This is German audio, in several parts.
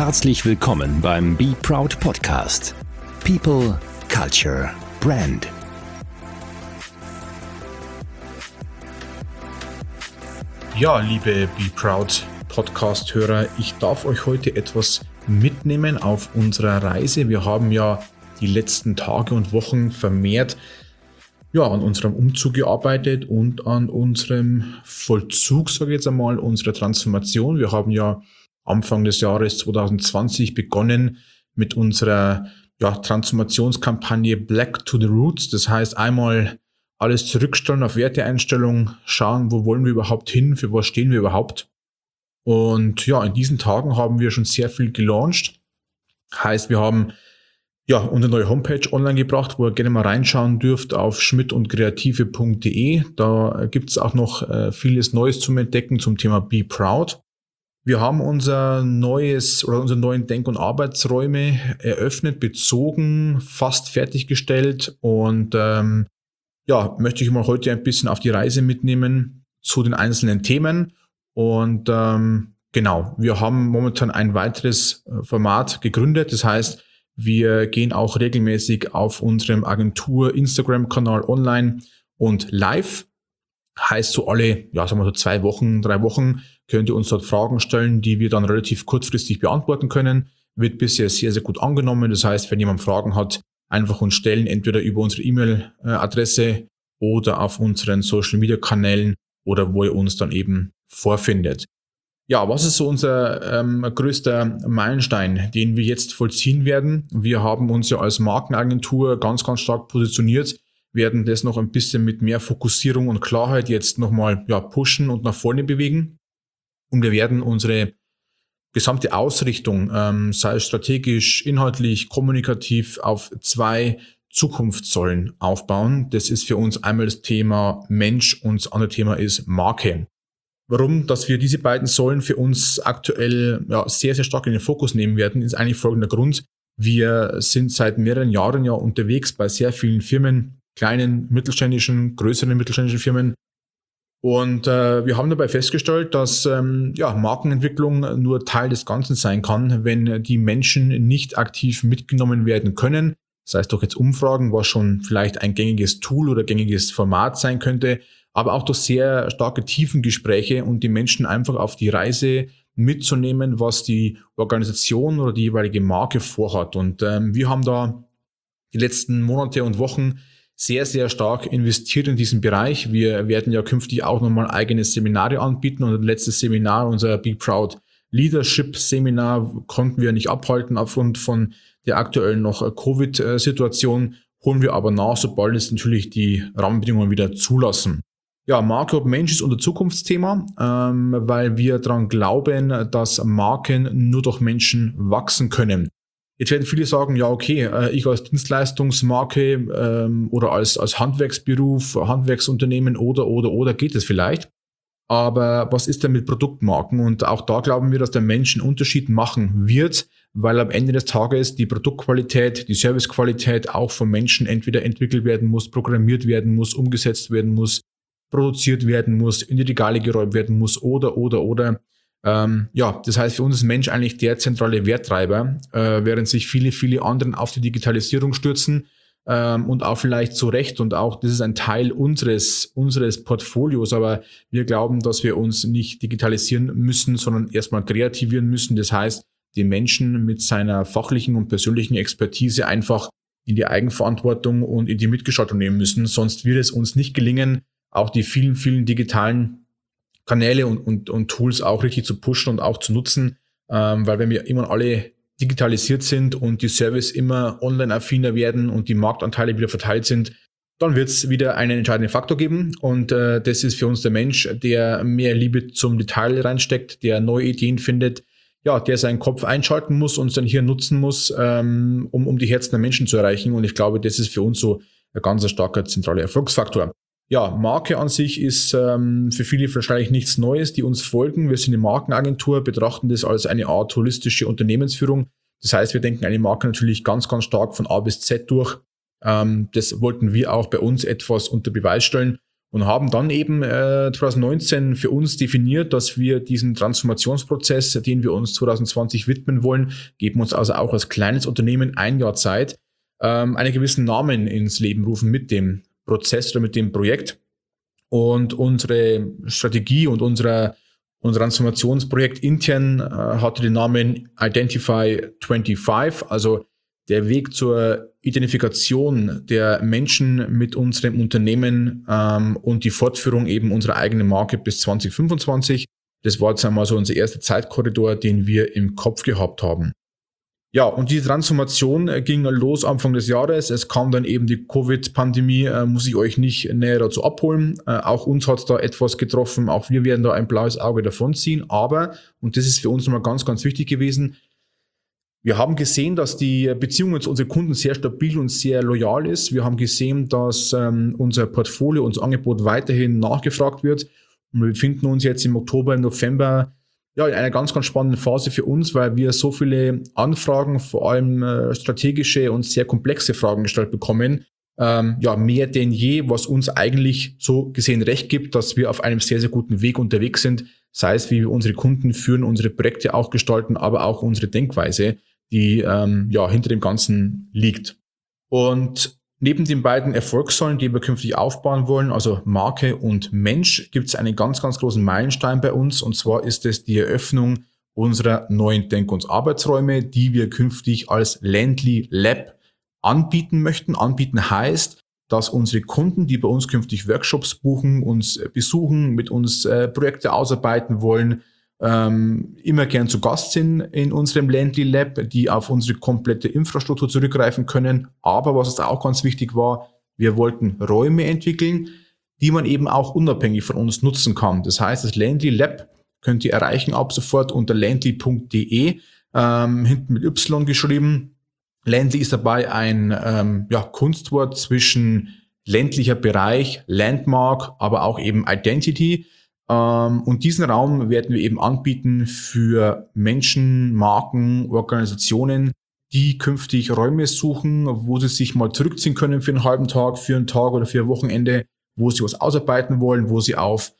Herzlich willkommen beim Be Proud Podcast. People, Culture, Brand. Ja, liebe Be Proud Podcast-Hörer, ich darf euch heute etwas mitnehmen auf unserer Reise. Wir haben ja die letzten Tage und Wochen vermehrt an unserem Umzug gearbeitet und an unserem Vollzug, sage ich jetzt einmal, unserer Transformation. Wir haben ja Anfang des Jahres 2020 begonnen mit unserer Transformationskampagne Black to the Roots. Das heißt, einmal alles zurückstellen auf Werteeinstellung, schauen, wo wollen wir überhaupt hin, für was stehen wir überhaupt. Und in diesen Tagen haben wir schon sehr viel gelauncht. Heißt, wir haben unsere neue Homepage online gebracht, wo ihr gerne mal reinschauen dürft auf schmidtundkreative.de. Da gibt es auch noch vieles Neues zum Entdecken zum Thema Be Proud. Wir haben unsere neuen Denk- und Arbeitsräume eröffnet, bezogen, fast fertiggestellt und möchte ich mal heute ein bisschen auf die Reise mitnehmen zu den einzelnen Themen. Und wir haben momentan ein weiteres Format gegründet. Das heißt, wir gehen auch regelmäßig auf unserem Agentur-Instagram-Kanal online und live. Heißt so alle, 2 Wochen, 3 Wochen könnt ihr uns dort Fragen stellen, die wir dann relativ kurzfristig beantworten können. Wird bisher sehr, sehr gut angenommen. Das heißt, wenn jemand Fragen hat, einfach uns stellen, entweder über unsere E-Mail-Adresse oder auf unseren Social-Media-Kanälen oder wo ihr uns dann eben vorfindet. Ja, was ist so unser größter Meilenstein, den wir jetzt vollziehen werden? Wir haben uns ja als Markenagentur ganz, ganz stark positioniert, werden das noch ein bisschen mit mehr Fokussierung und Klarheit jetzt nochmal pushen und nach vorne bewegen. Und wir werden unsere gesamte Ausrichtung, sei es strategisch, inhaltlich, kommunikativ, auf 2 Zukunftssäulen aufbauen. Das ist für uns einmal das Thema Mensch und das andere Thema ist Marke. Warum, dass wir diese beiden Säulen für uns aktuell sehr, sehr stark in den Fokus nehmen werden, ist eigentlich folgender Grund. Wir sind seit mehreren Jahren unterwegs bei sehr vielen Firmen, kleinen, mittelständischen, größeren mittelständischen Firmen. Und wir haben dabei festgestellt, dass Markenentwicklung nur Teil des Ganzen sein kann, wenn die Menschen nicht aktiv mitgenommen werden können. Das heißt durch jetzt Umfragen, was schon vielleicht ein gängiges Tool oder gängiges Format sein könnte, aber auch durch sehr starke Tiefengespräche und die Menschen einfach auf die Reise mitzunehmen, was die Organisation oder die jeweilige Marke vorhat. Und wir haben da die letzten Monate und Wochen sehr, sehr stark investiert in diesen Bereich. Wir werden ja künftig auch nochmal eigene Seminare anbieten und das letzte Seminar, unser Be Proud Leadership Seminar, konnten wir nicht abhalten aufgrund von der aktuellen noch Covid-Situation, holen wir aber nach, sobald es natürlich die Rahmenbedingungen wieder zulassen. Ja, Marke ob Mensch ist unser Zukunftsthema, weil wir daran glauben, dass Marken nur durch Menschen wachsen können. Jetzt werden viele sagen, ich als Dienstleistungsmarke oder als Handwerksberuf, Handwerksunternehmen oder geht es vielleicht. Aber was ist denn mit Produktmarken? Und auch da glauben wir, dass der Mensch einen Unterschied machen wird, weil am Ende des Tages die Produktqualität, die Servicequalität auch vom Menschen entweder entwickelt werden muss, programmiert werden muss, umgesetzt werden muss, produziert werden muss, in die Regale geräumt werden muss oder. Das heißt, für uns ist Mensch eigentlich der zentrale Werttreiber, während sich viele, viele anderen auf die Digitalisierung stürzen und auch vielleicht zu Recht und auch das ist ein Teil unseres Portfolios, aber wir glauben, dass wir uns nicht digitalisieren müssen, sondern erstmal kreativieren müssen. Das heißt, den Menschen mit seiner fachlichen und persönlichen Expertise einfach in die Eigenverantwortung und in die Mitgestaltung nehmen müssen, sonst wird es uns nicht gelingen, auch die vielen, vielen digitalen Kanäle und Tools auch richtig zu pushen und auch zu nutzen, weil wenn wir immer alle digitalisiert sind und die Service immer online-affiner werden und die Marktanteile wieder verteilt sind, dann wird es wieder einen entscheidenden Faktor geben und das ist für uns der Mensch, der mehr Liebe zum Detail reinsteckt, der neue Ideen findet, der seinen Kopf einschalten muss und sein Hirn nutzen muss, um die Herzen der Menschen zu erreichen und ich glaube, das ist für uns so ein ganz starker zentraler Erfolgsfaktor. Ja, Marke an sich ist für viele wahrscheinlich nichts Neues, die uns folgen. Wir sind eine Markenagentur, betrachten das als eine Art holistische Unternehmensführung. Das heißt, wir denken eine Marke natürlich ganz, ganz stark von A bis Z durch. Das wollten wir auch bei uns etwas unter Beweis stellen und haben dann eben 2019 für uns definiert, dass wir diesen Transformationsprozess, den wir uns 2020 widmen wollen, geben uns also auch als kleines Unternehmen 1 Jahr Zeit, einen gewissen Namen ins Leben rufen mit dem Prozess oder mit dem Projekt. Und unsere Strategie und unser Transformationsprojekt intern hatte den Namen Identify 25, also der Weg zur Identifikation der Menschen mit unserem Unternehmen und die Fortführung eben unserer eigenen Marke bis 2025. Das war jetzt einmal so unser erster Zeitkorridor, den wir im Kopf gehabt haben. Ja, und diese Transformation ging los Anfang des Jahres. Es kam dann eben die Covid-Pandemie, muss ich euch nicht näher dazu abholen. Auch uns hat es da etwas getroffen. Auch wir werden da ein blaues Auge davonziehen. Aber, und das ist für uns nochmal ganz, ganz wichtig gewesen, wir haben gesehen, dass die Beziehung zu unseren Kunden sehr stabil und sehr loyal ist. Wir haben gesehen, dass unser Portfolio, unser Angebot weiterhin nachgefragt wird. Und wir befinden uns jetzt im Oktober, im November in einer ganz, ganz spannenden Phase für uns, weil wir so viele Anfragen, vor allem strategische und sehr komplexe Fragen gestellt bekommen. Mehr denn je, was uns eigentlich so gesehen recht gibt, dass wir auf einem sehr, sehr guten Weg unterwegs sind. Sei es, wie wir unsere Kunden führen, unsere Projekte auch gestalten, aber auch unsere Denkweise, die hinter dem Ganzen liegt. Und neben den beiden Erfolgssäulen, die wir künftig aufbauen wollen, also Marke und Mensch, gibt es einen ganz, ganz großen Meilenstein bei uns. Und zwar ist es die Eröffnung unserer neuen Denk- und Arbeitsräume, die wir künftig als Ländli Lab anbieten möchten. Anbieten heißt, dass unsere Kunden, die bei uns künftig Workshops buchen, uns besuchen, mit uns Projekte ausarbeiten wollen, immer gern zu Gast sind in unserem Ländli Lab, die auf unsere komplette Infrastruktur zurückgreifen können. Aber was uns auch ganz wichtig war, wir wollten Räume entwickeln, die man eben auch unabhängig von uns nutzen kann. Das heißt, das Ländli Lab könnt ihr erreichen ab sofort unter ländli.de, hinten mit Y geschrieben. Ländli ist dabei ein Kunstwort zwischen ländlicher Bereich, Landmark, aber auch eben Identity. Und diesen Raum werden wir eben anbieten für Menschen, Marken, Organisationen, die künftig Räume suchen, wo sie sich mal zurückziehen können für einen halben Tag, für einen Tag oder für ein Wochenende, wo sie was ausarbeiten wollen, wo sie auf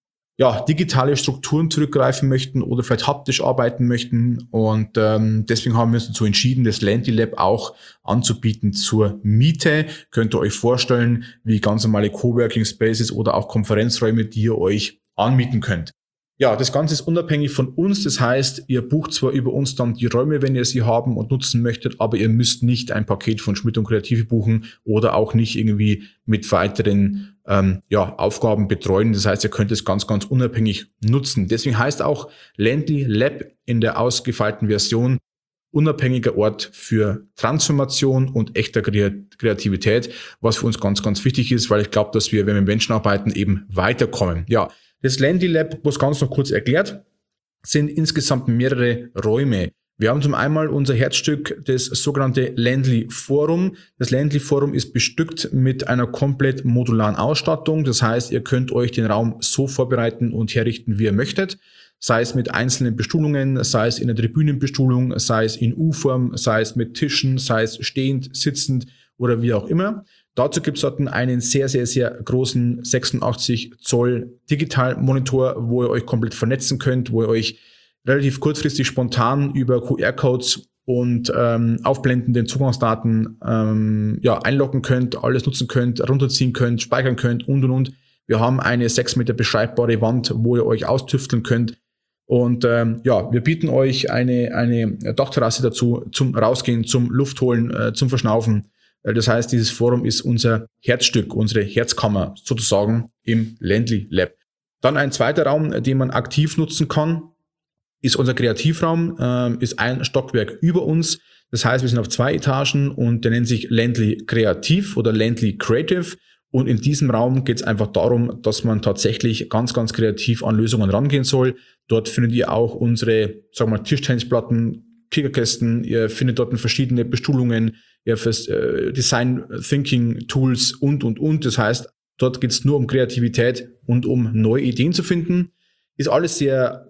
digitale Strukturen zurückgreifen möchten oder vielleicht haptisch arbeiten möchten. Und deswegen haben wir uns dazu entschieden, das Ländli Lab auch anzubieten zur Miete. Könnt ihr euch vorstellen, wie ganz normale Coworking Spaces oder auch Konferenzräume, die ihr euch anmieten könnt. Ja, das Ganze ist unabhängig von uns. Das heißt, ihr bucht zwar über uns dann die Räume, wenn ihr sie haben und nutzen möchtet, aber ihr müsst nicht ein Paket von Schmidt & Kreative buchen oder auch nicht irgendwie mit weiteren Aufgaben betreuen. Das heißt, ihr könnt es ganz, ganz unabhängig nutzen. Deswegen heißt auch Ländli Lab in der ausgefeilten Version unabhängiger Ort für Transformation und echter Kreativität, was für uns ganz, ganz wichtig ist, weil ich glaube, dass wir, wenn wir mit Menschen arbeiten, eben weiterkommen. Ja, das Ländli Lab, was ganz noch kurz erklärt, sind insgesamt mehrere Räume. Wir haben zum einen unser Herzstück, das sogenannte Ländli Forum. Das Ländli Forum ist bestückt mit einer komplett modularen Ausstattung. Das heißt, ihr könnt euch den Raum so vorbereiten und herrichten, wie ihr möchtet. Sei es mit einzelnen Bestuhlungen, sei es in der Tribünenbestuhlung, sei es in U-Form, sei es mit Tischen, sei es stehend, sitzend oder wie auch immer. Dazu gibt es dort einen sehr, sehr, sehr großen 86 Zoll Digitalmonitor, wo ihr euch komplett vernetzen könnt, wo ihr euch relativ kurzfristig spontan über QR-Codes und aufblendenden Zugangsdaten einloggen könnt, alles nutzen könnt, runterziehen könnt, speichern könnt und. Wir haben eine 6 Meter beschreibbare Wand, wo ihr euch austüfteln könnt. Und wir bieten euch eine Dachterrasse dazu zum Rausgehen, zum Luftholen, zum Verschnaufen. Das heißt, dieses Forum ist unser Herzstück, unsere Herzkammer sozusagen im Ländli Lab. Dann ein zweiter Raum, den man aktiv nutzen kann, ist unser Kreativraum, ist ein Stockwerk über uns. Das heißt, wir sind auf 2 Etagen und der nennt sich Ländli Kreativ oder Ländli Creative. Und in diesem Raum geht es einfach darum, dass man tatsächlich ganz, ganz kreativ an Lösungen rangehen soll. Dort findet ihr auch unsere, Tischtennisplatten, Kickerkästen, ihr findet dort verschiedene Bestuhlungen, ihr fürs Design Thinking Tools und. Das heißt, dort geht es nur um Kreativität und um neue Ideen zu finden. Ist alles sehr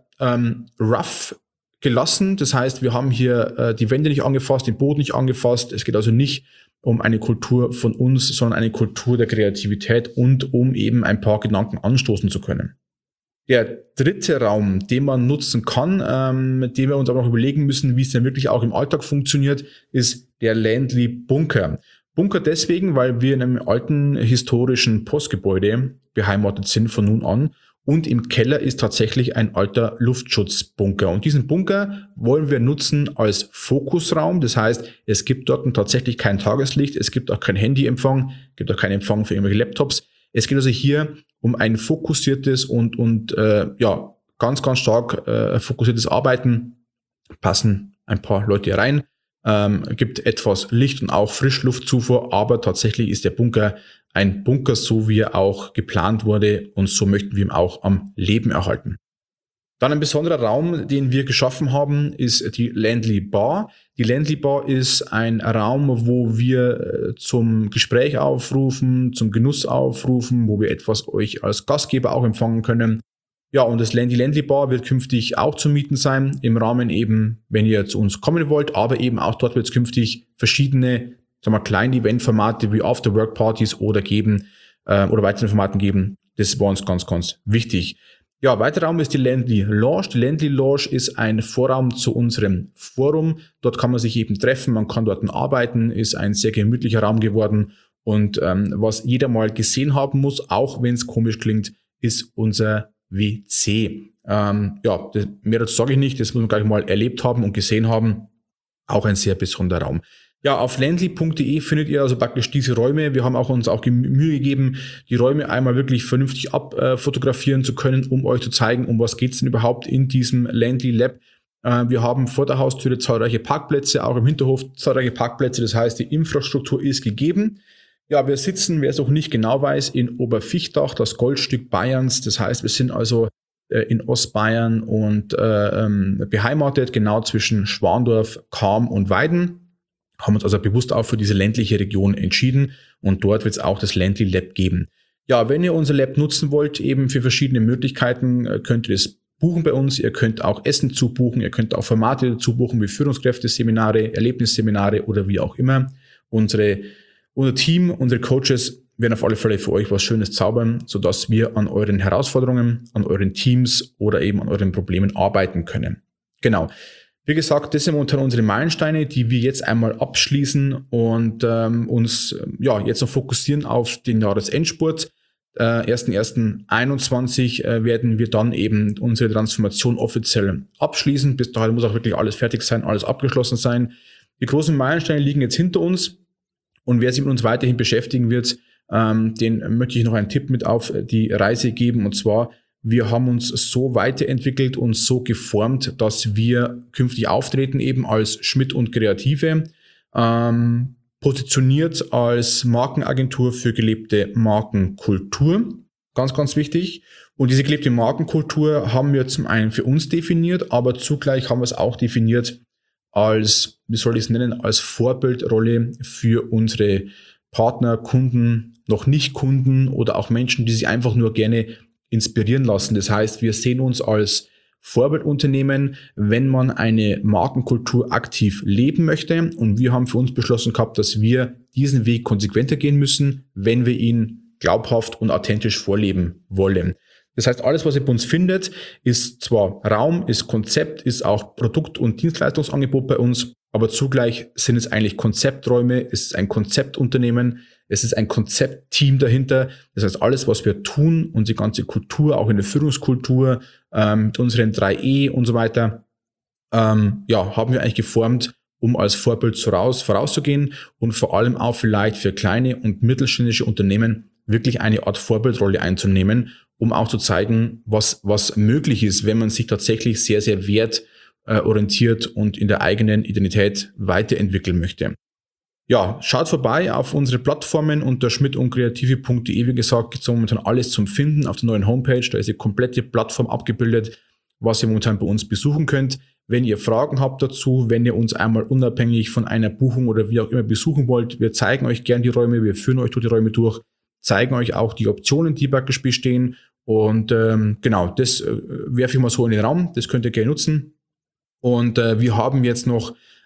rough gelassen. Das heißt, wir haben hier die Wände nicht angefasst, den Boden nicht angefasst. Es geht also nicht um eine Kultur von uns, sondern eine Kultur der Kreativität und um eben ein paar Gedanken anstoßen zu können. Der dritte Raum, den man nutzen kann, mit dem wir uns aber noch überlegen müssen, wie es denn wirklich auch im Alltag funktioniert, ist der Ländli Bunker. Bunker deswegen, weil wir in einem alten historischen Postgebäude beheimatet sind von nun an und im Keller ist tatsächlich ein alter Luftschutzbunker. Und diesen Bunker wollen wir nutzen als Fokusraum. Das heißt, es gibt dort tatsächlich kein Tageslicht, es gibt auch kein Handyempfang, es gibt auch keinen Empfang für irgendwelche Laptops. Es geht also hier um ein fokussiertes und ganz, ganz stark fokussiertes Arbeiten. Passen ein paar Leute rein, gibt etwas Licht und auch Frischluftzufuhr, aber tatsächlich ist der Bunker ein Bunker, so wie er auch geplant wurde und so möchten wir ihn auch am Leben erhalten. Dann ein besonderer Raum, den wir geschaffen haben, ist die Ländli Bar. Die Ländli Bar ist ein Raum, wo wir zum Gespräch aufrufen, zum Genuss aufrufen, wo wir etwas euch als Gastgeber auch empfangen können. Ja, und die Ländli Bar wird künftig auch zu mieten sein, im Rahmen eben, wenn ihr zu uns kommen wollt, aber eben auch dort wird es künftig verschiedene, kleine Eventformate wie After-Work-Partys oder weitere Formaten geben. Das war uns ganz, ganz wichtig. Ja, weiterer Raum ist die Ländli Lounge. Die Ländli Lounge ist ein Vorraum zu unserem Forum. Dort kann man sich eben treffen, man kann dort arbeiten, ist ein sehr gemütlicher Raum geworden. Und was jeder mal gesehen haben muss, auch wenn es komisch klingt, ist unser WC. Mehr dazu sage ich nicht, das muss man gleich mal erlebt haben und gesehen haben. Auch ein sehr besonderer Raum. Ja, auf ländli.de findet ihr also praktisch diese Räume. Wir haben uns auch Mühe gegeben, die Räume einmal wirklich vernünftig abfotografieren zu können, um euch zu zeigen, um was geht's denn überhaupt in diesem Ländli Lab. Wir haben vor der Haustüre zahlreiche Parkplätze, auch im Hinterhof zahlreiche Parkplätze. Das heißt, die Infrastruktur ist gegeben. Ja, wir sitzen, wer es auch nicht genau weiß, in Oberfichtach, das Goldstück Bayerns. Das heißt, wir sind also in Ostbayern und beheimatet, genau zwischen Schwandorf, Cham und Weiden. Haben uns also bewusst auch für diese ländliche Region entschieden und dort wird es auch das Ländli Lab geben. Ja, wenn ihr unser Lab nutzen wollt, eben für verschiedene Möglichkeiten, könnt ihr das buchen bei uns. Ihr könnt auch Essen zubuchen, ihr könnt auch Formate dazu buchen wie Führungskräfteseminare, Erlebnisseminare oder wie auch immer. Unser Team, unsere Coaches werden auf alle Fälle für euch was Schönes zaubern, sodass wir an euren Herausforderungen, an euren Teams oder eben an euren Problemen arbeiten können. Genau. Wie gesagt, das sind momentan unsere Meilensteine, die wir jetzt einmal abschließen und uns jetzt noch fokussieren auf den Jahresendspurt. 1.1.21 werden wir dann eben unsere Transformation offiziell abschließen. Bis dahin muss auch wirklich alles fertig sein, alles abgeschlossen sein. Die großen Meilensteine liegen jetzt hinter uns und wer sich mit uns weiterhin beschäftigen wird, den möchte ich noch einen Tipp mit auf die Reise geben und zwar: Wir haben uns so weiterentwickelt und so geformt, dass wir künftig auftreten eben als Schmidt und Kreative, positioniert als Markenagentur für gelebte Markenkultur. Ganz, ganz wichtig. Und diese gelebte Markenkultur haben wir zum einen für uns definiert, aber zugleich haben wir es auch definiert als, als Vorbildrolle für unsere Partner, Kunden, noch nicht Kunden oder auch Menschen, die sich einfach nur gerne inspirieren lassen. Das heißt, wir sehen uns als Vorbildunternehmen, wenn man eine Markenkultur aktiv leben möchte. Und wir haben für uns beschlossen gehabt, dass wir diesen Weg konsequenter gehen müssen, wenn wir ihn glaubhaft und authentisch vorleben wollen. Das heißt, alles, was ihr bei uns findet, ist zwar Raum, ist Konzept, ist auch Produkt- und Dienstleistungsangebot bei uns, aber zugleich sind es eigentlich Konzepträume, es ist ein Konzeptunternehmen, es ist ein Konzeptteam dahinter. Das heißt, alles, was wir tun, unsere ganze Kultur, auch in der Führungskultur, mit unseren 3E und so weiter, haben wir eigentlich geformt, um als Vorbild vorauszugehen und vor allem auch vielleicht für kleine und mittelständische Unternehmen wirklich eine Art Vorbildrolle einzunehmen, um auch zu zeigen, was möglich ist, wenn man sich tatsächlich sehr, sehr wertorientiert und in der eigenen Identität weiterentwickeln möchte. Ja, schaut vorbei auf unsere Plattformen unter schmidtundkreative.de. Wie gesagt, gibt es momentan alles zum Finden auf der neuen Homepage. Da ist die komplette Plattform abgebildet, was ihr momentan bei uns besuchen könnt. Wenn ihr Fragen habt dazu, wenn ihr uns einmal unabhängig von einer Buchung oder wie auch immer besuchen wollt, wir zeigen euch gern die Räume, wir führen euch durch die Räume durch, zeigen euch auch die Optionen, die praktisch bestehen. Und das werfe ich mal so in den Raum, das könnt ihr gerne nutzen. Und wir haben jetzt noch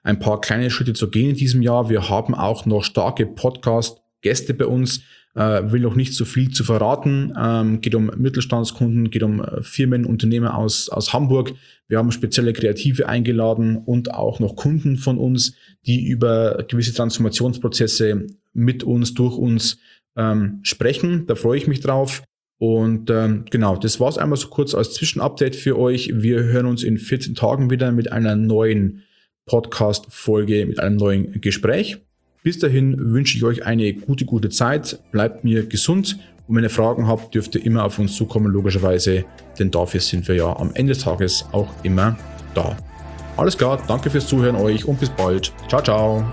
ein paar kleine Schritte zu gehen in diesem Jahr. Wir haben auch noch starke Podcast-Gäste bei uns. Will noch nicht so viel zu verraten. Geht um Mittelstandskunden, geht um Firmen, Unternehmer aus Hamburg. Wir haben spezielle Kreative eingeladen und auch noch Kunden von uns, die über gewisse Transformationsprozesse mit uns, durch uns sprechen. Da freue ich mich drauf. Und genau, das war's einmal so kurz als Zwischenupdate für euch. Wir hören uns in 14 Tagen wieder mit einer neuen Podcast-Folge, mit einem neuen Gespräch. Bis dahin wünsche ich euch eine gute Zeit, bleibt mir gesund und wenn ihr Fragen habt, dürft ihr immer auf uns zukommen, logischerweise, denn dafür sind wir ja am Ende des Tages auch immer da. Alles klar, danke fürs Zuhören euch und bis bald. Ciao, ciao.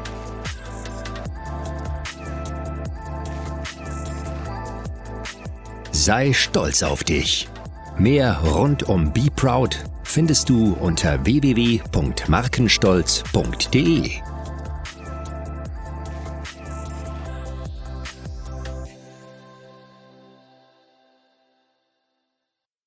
Sei stolz auf dich. Mehr rund um Be Proud findest du unter www.markenstolz.de.